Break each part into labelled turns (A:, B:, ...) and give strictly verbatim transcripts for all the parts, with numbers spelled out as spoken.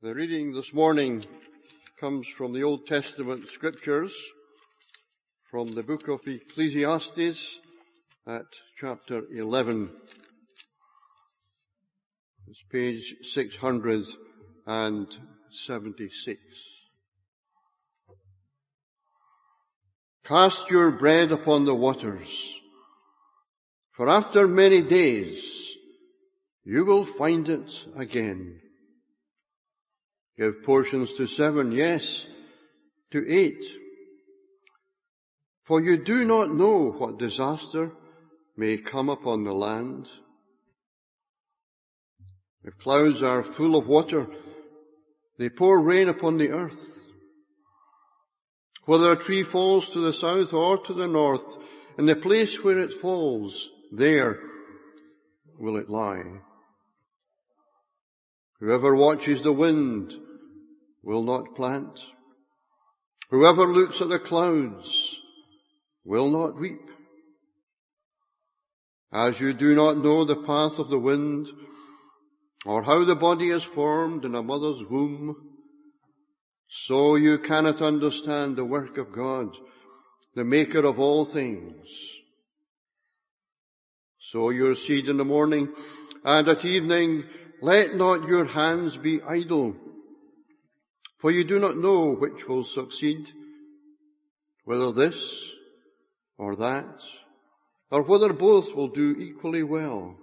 A: The reading this morning comes from the Old Testament scriptures, from the book of Ecclesiastes at chapter eleven. It's page six hundred seventy-six. Cast your bread upon the waters, for after many days you will find it again. Give portions to seven, yes, to eight. For you do not know what disaster may come upon the land. If clouds are full of water, they pour rain upon the earth. Whether a tree falls to the south or to the north, in the place where it falls, there will it lie. Whoever watches the wind will not plant. Whoever looks at the clouds will not reap. As you do not know the path of the wind, or how the body is formed in a mother's womb, so you cannot understand the work of God, the maker of all things. Sow your seed in the morning, and at evening let not your hands be idle, for you do not know which will succeed, whether this or that, or whether both will do equally well.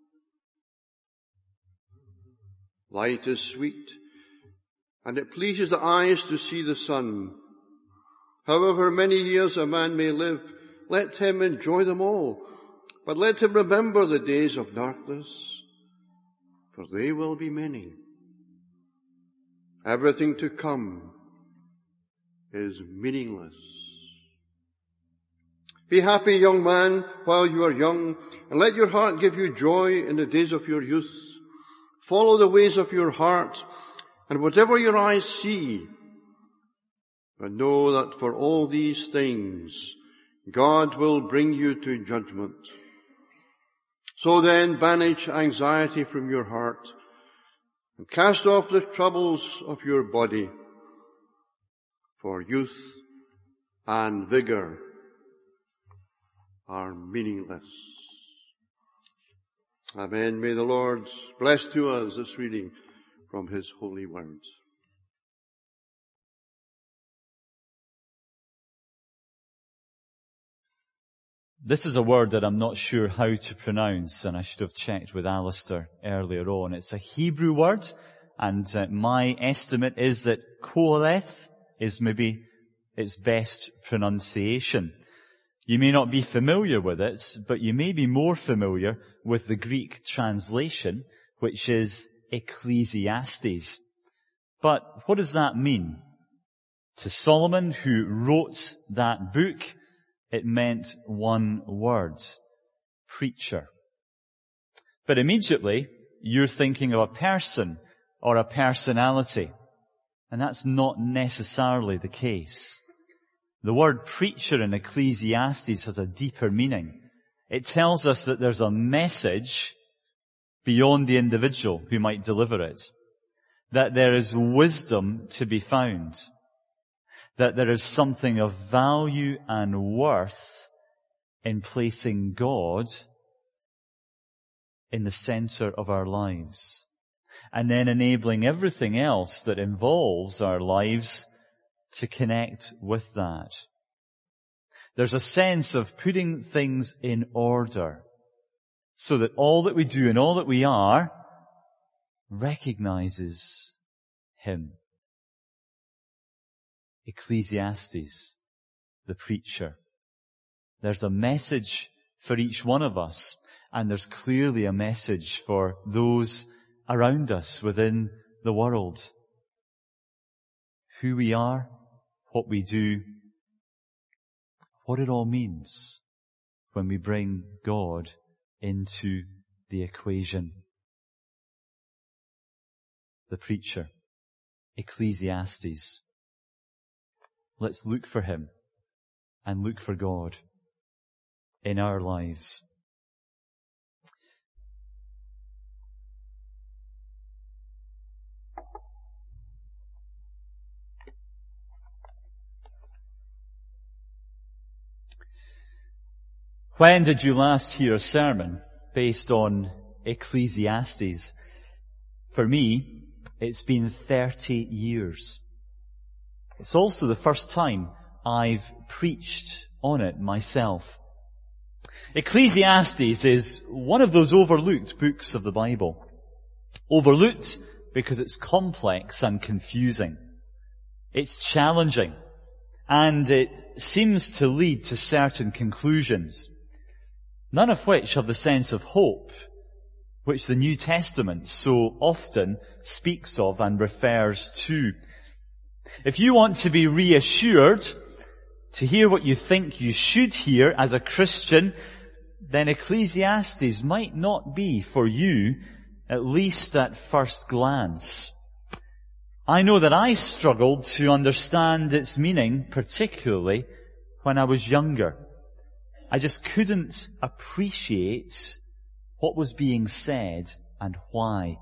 A: Light is sweet, and it pleases the eyes to see the sun. However many years a man may live, let him enjoy them all, but let him remember the days of darkness, for they will be many. Everything to come is meaningless. Be happy, young man, while you are young, and let your heart give you joy in the days of your youth. Follow the ways of your heart, and whatever your eyes see. But know that for all these things, God will bring you to judgment. So then, banish anxiety from your heart, and cast off the troubles of your body, for youth and vigor are meaningless. Amen. May the Lord bless to us this reading from His holy word.
B: This is a word that I'm not sure how to pronounce, and I should have checked with Alistair earlier on. It's a Hebrew word, and uh, my estimate is that koheleth is maybe its best pronunciation. You may not be familiar with it, but you may be more familiar with the Greek translation, which is Ecclesiastes. But what does that mean? To Solomon, who wrote that book, it meant one word: preacher. But immediately, you're thinking of a person or a personality, and that's not necessarily the case. The word preacher in Ecclesiastes has a deeper meaning. It tells us that there's a message beyond the individual who might deliver it, that there is wisdom to be found, that there is something of value and worth in placing God in the center of our lives, and then enabling everything else that involves our lives to connect with that. There's a sense of putting things in order so that all that we do and all that we are recognizes Him. Ecclesiastes, the preacher. There's a message for each one of us, and there's clearly a message for those around us within the world. Who we are, what we do, what it all means when we bring God into the equation. The preacher, Ecclesiastes. Let's look for Him and look for God in our lives. When did you last hear a sermon based on Ecclesiastes? For me, it's been thirty years. It's also the first time I've preached on it myself. Ecclesiastes is one of those overlooked books of the Bible. Overlooked because it's complex and confusing. It's challenging, and it seems to lead to certain conclusions, none of which have the sense of hope which the New Testament so often speaks of and refers to. If you want to be reassured, to hear what you think you should hear as a Christian, then Ecclesiastes might not be for you, at least at first glance. I know that I struggled to understand its meaning, particularly when I was younger. I just couldn't appreciate what was being said and why.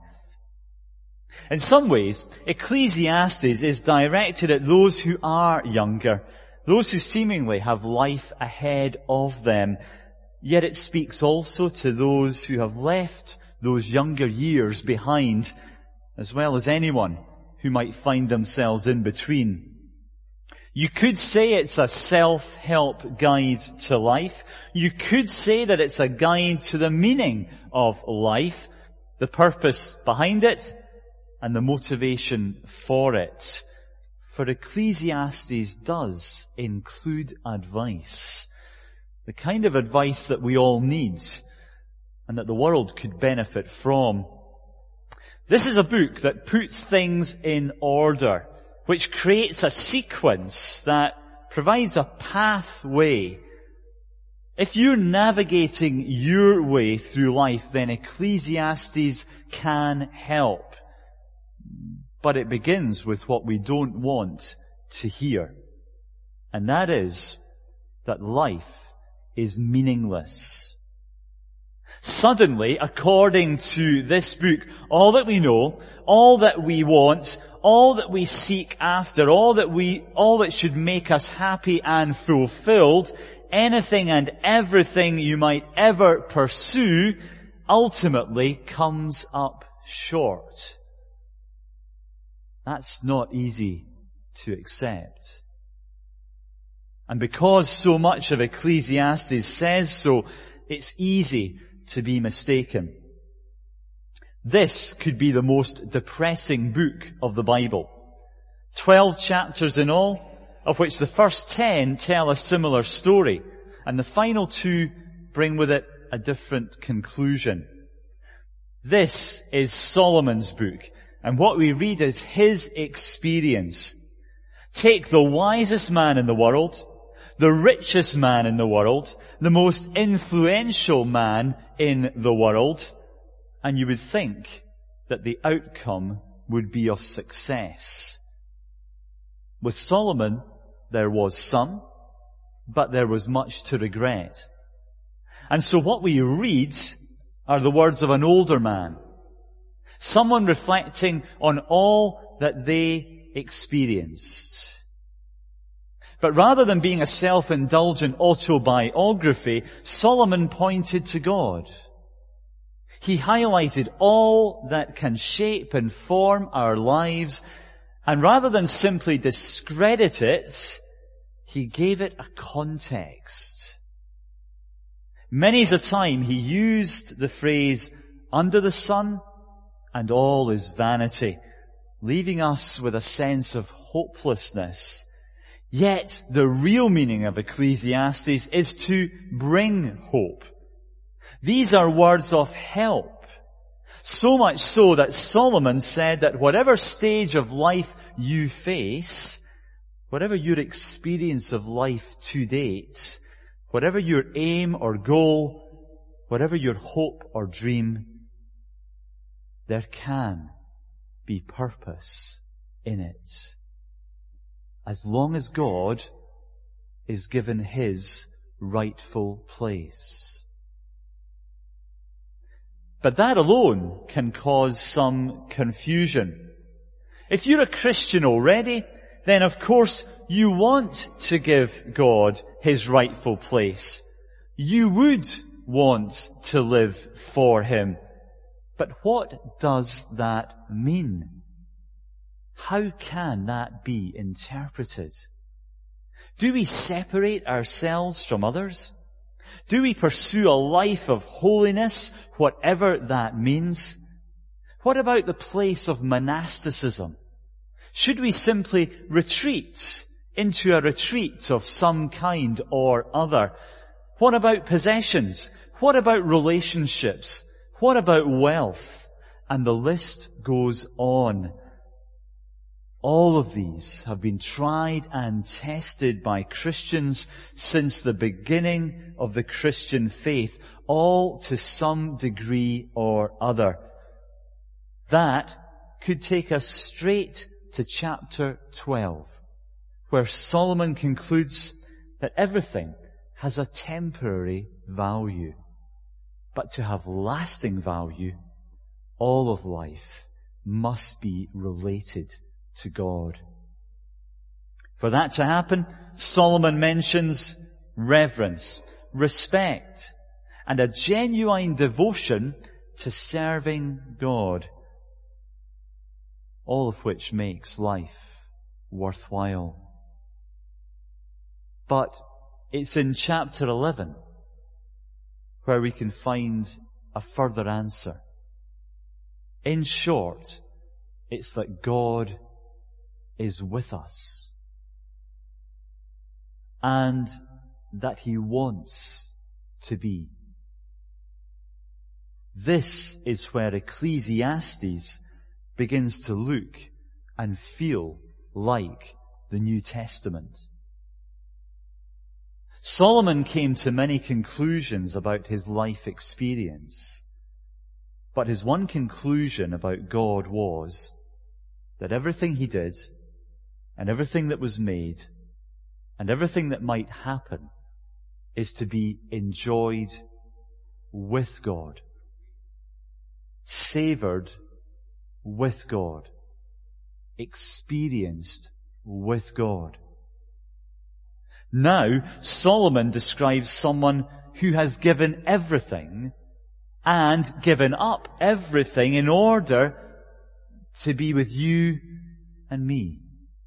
B: In some ways, Ecclesiastes is directed at those who are younger, those who seemingly have life ahead of them. Yet it speaks also to those who have left those younger years behind, as well as anyone who might find themselves in between. You could say it's a self-help guide to life. You could say that it's a guide to the meaning of life, the purpose behind it, and the motivation for it. For Ecclesiastes does include advice, the kind of advice that we all need and that the world could benefit from. This is a book that puts things in order, which creates a sequence that provides a pathway. If you're navigating your way through life, then Ecclesiastes can help. But it begins with what we don't want to hear. And that is that life is meaningless. Suddenly, according to this book, all that we know, all that we want, all that we seek after, all that we, all that should make us happy and fulfilled, anything and everything you might ever pursue, ultimately comes up short. That's not easy to accept. And because so much of Ecclesiastes says so, it's easy to be mistaken. This could be the most depressing book of the Bible. Twelve chapters in all, of which the first ten tell a similar story, and the final two bring with it a different conclusion. This is Solomon's book, and what we read is his experience. Take the wisest man in the world, the richest man in the world, the most influential man in the world, and you would think that the outcome would be of success. With Solomon, there was some, but there was much to regret. And so what we read are the words of an older man, someone reflecting on all that they experienced. But rather than being a self-indulgent autobiography, Solomon pointed to God. He highlighted all that can shape and form our lives, and rather than simply discredit it, he gave it a context. Many's a time he used the phrase, under the sun, and all is vanity, leaving us with a sense of hopelessness. Yet the real meaning of Ecclesiastes is to bring hope. These are words of help. So much so that Solomon said that whatever stage of life you face, whatever your experience of life to date, whatever your aim or goal, whatever your hope or dream, there can be purpose in it, as long as God is given his rightful place. But that alone can cause some confusion. If you're a Christian already, then of course you want to give God his rightful place. You would want to live for Him. But what does that mean? How can that be interpreted? Do we separate ourselves from others? Do we pursue a life of holiness, whatever that means? What about the place of monasticism? Should we simply retreat into a retreat of some kind or other? What about possessions? What about relationships? What about wealth? And the list goes on. All of these have been tried and tested by Christians since the beginning of the Christian faith, all to some degree or other. That could take us straight to chapter twelve, where Solomon concludes that everything has a temporary value. But to have lasting value, all of life must be related to God. For that to happen, Solomon mentions reverence, respect, and a genuine devotion to serving God, all of which makes life worthwhile. But it's in chapter eleven where we can find a further answer. In short, it's that God is with us, and that He wants to be. This is where Ecclesiastes begins to look and feel like the New Testament. Solomon came to many conclusions about his life experience, but his one conclusion about God was that everything he did, and everything that was made, and everything that might happen is to be enjoyed with God, savored with God, experienced with God. Now, Solomon describes someone who has given everything and given up everything in order to be with you and me.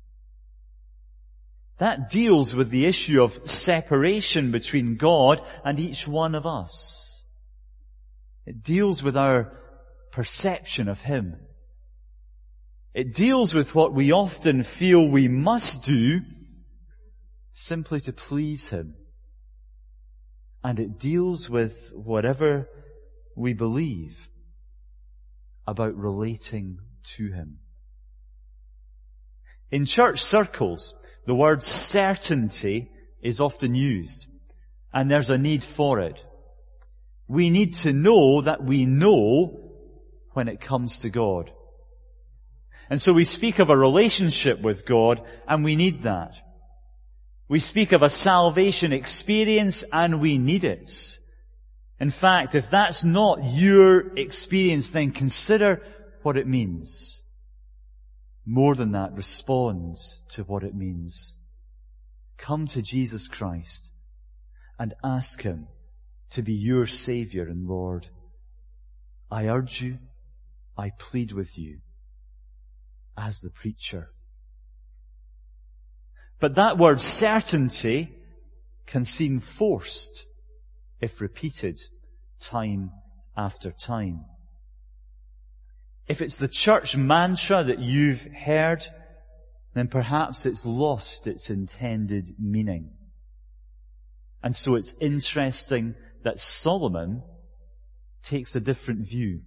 B: That deals with the issue of separation between God and each one of us. It deals with our perception of Him. It deals with what we often feel we must do simply to please Him. And it deals with whatever we believe about relating to Him. In church circles, the word certainty is often used, and there's a need for it. We need to know that we know when it comes to God. And so we speak of a relationship with God, and we need that. We speak of a salvation experience, and we need it. In fact, if that's not your experience, then consider what it means. More than that, respond to what it means. Come to Jesus Christ and ask Him to be your Savior and Lord. I urge you, I plead with you, as the preacher. But that word certainty can seem forced if repeated time after time. If it's the church mantra that you've heard, then perhaps it's lost its intended meaning. And so it's interesting that Solomon takes a different view.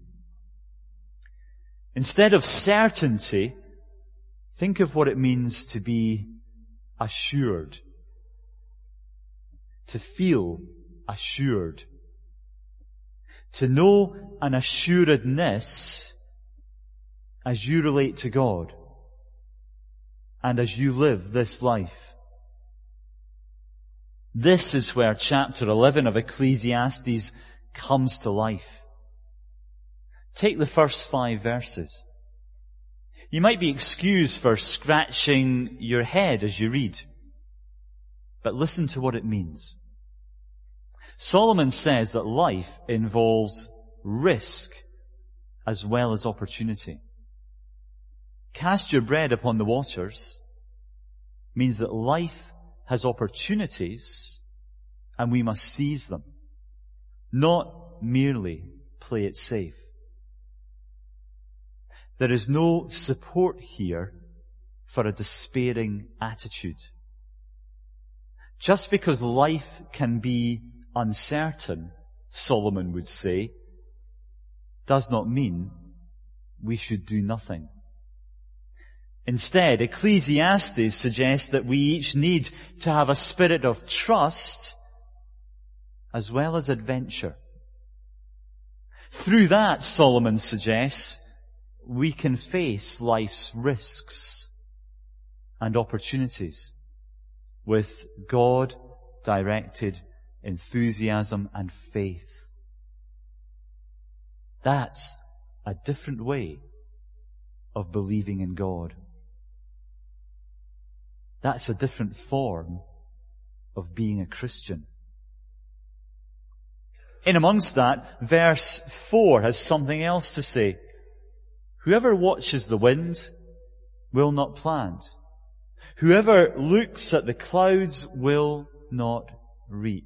B: Instead of certainty, think of what it means to be assured. To feel assured. To know an assuredness as you relate to God and as you live this life. This is where chapter eleven of Ecclesiastes comes to life. Take the first five verses. You might be excused for scratching your head as you read, but listen to what it means. Solomon says that life involves risk as well as opportunity. Cast your bread upon the waters means that life has opportunities and we must seize them, not merely play it safe. There is no support here for a despairing attitude. Just because life can be uncertain, Solomon would say, does not mean we should do nothing. Instead, Ecclesiastes suggests that we each need to have a spirit of trust as well as adventure. Through that, Solomon suggests, we can face life's risks and opportunities with God-directed enthusiasm and faith. That's a different way of believing in God. That's a different form of being a Christian. In amongst that, verse four has something else to say. Whoever watches the wind will not plant. Whoever looks at the clouds will not reap.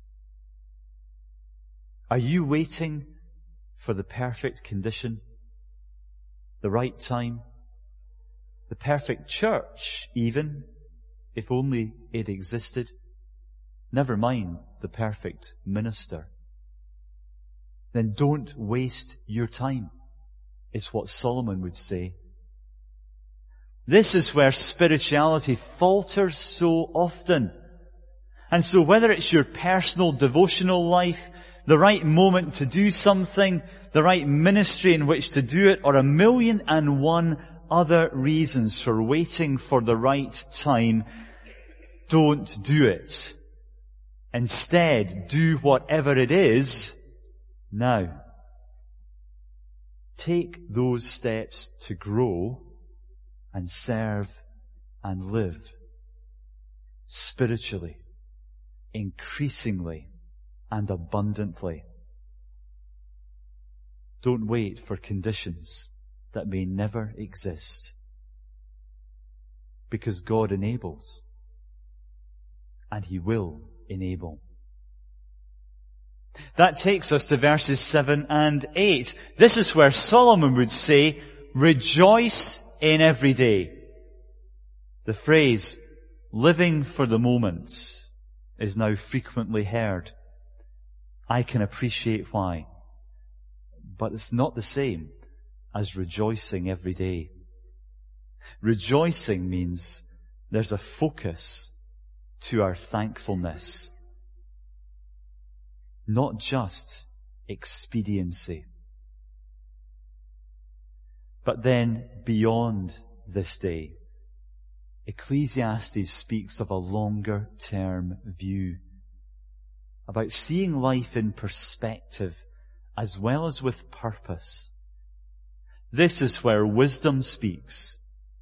B: Are you waiting for the perfect condition, the right time, the perfect church even, if only it existed? Never mind the perfect minister. Then don't waste your time, is what Solomon would say. This is where spirituality falters so often. And so whether it's your personal devotional life, the right moment to do something, the right ministry in which to do it, or a million and one other reasons for waiting for the right time, don't do it. Instead, do whatever it is now. Take those steps to grow and serve and live spiritually, increasingly and abundantly. Don't wait for conditions that may never exist, because God enables, and He will enable. That takes us to verses seven and eight. This is where Solomon would say, rejoice in every day. The phrase, living for the moment, is now frequently heard. I can appreciate why. But it's not the same as rejoicing every day. Rejoicing means there's a focus to our thankfulness, not just expediency. But then beyond this day, Ecclesiastes speaks of a longer term view, about seeing life in perspective as well as with purpose. This is where wisdom speaks.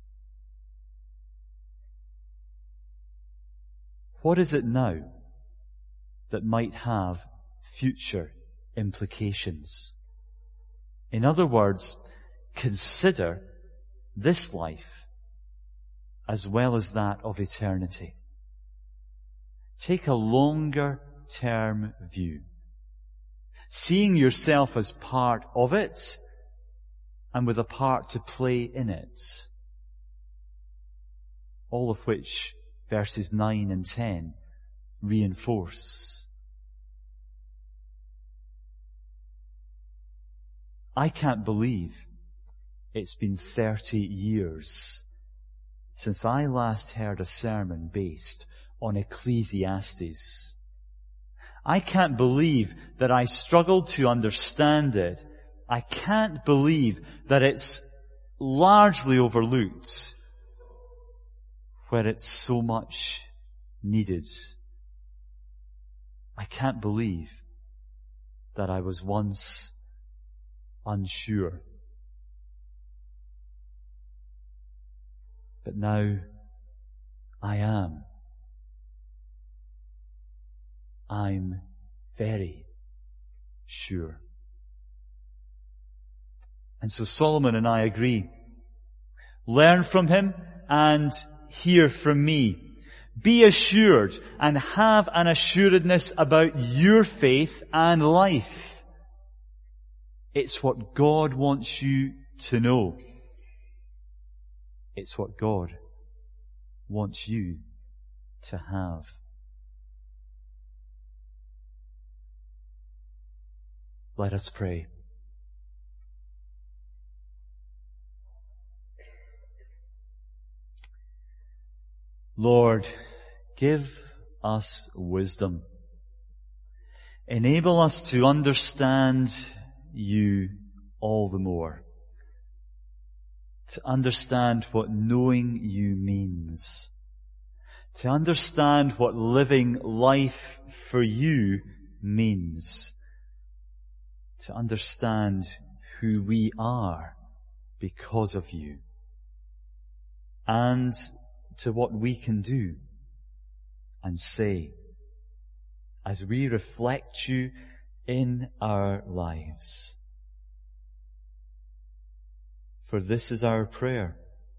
B: What is it now that might have future implications? In other words, consider this life as well as that of eternity. Take a longer term view, seeing yourself as part of it and with a part to play in it. All of which verses nine and ten reinforce. I can't believe it's been thirty years since I last heard a sermon based on Ecclesiastes. I can't believe that I struggled to understand it. I can't believe that it's largely overlooked where it's so much needed. I can't believe that I was once unsure. But now I am. I'm very sure. And so Solomon and I agree. Learn from him and hear from me. Be assured and have an assuredness about your faith and life. It's what God wants you to know. It's what God wants you to have. Let us pray. Lord, give us wisdom. Enable us to understand you all the more. To understand what knowing you means. To understand what living life for you means. To understand who we are because of you. And to what we can do and say as we reflect you in our lives. For this is our prayer,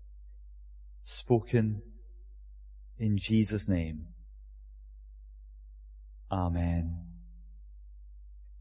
B: spoken in Jesus' name. Amen.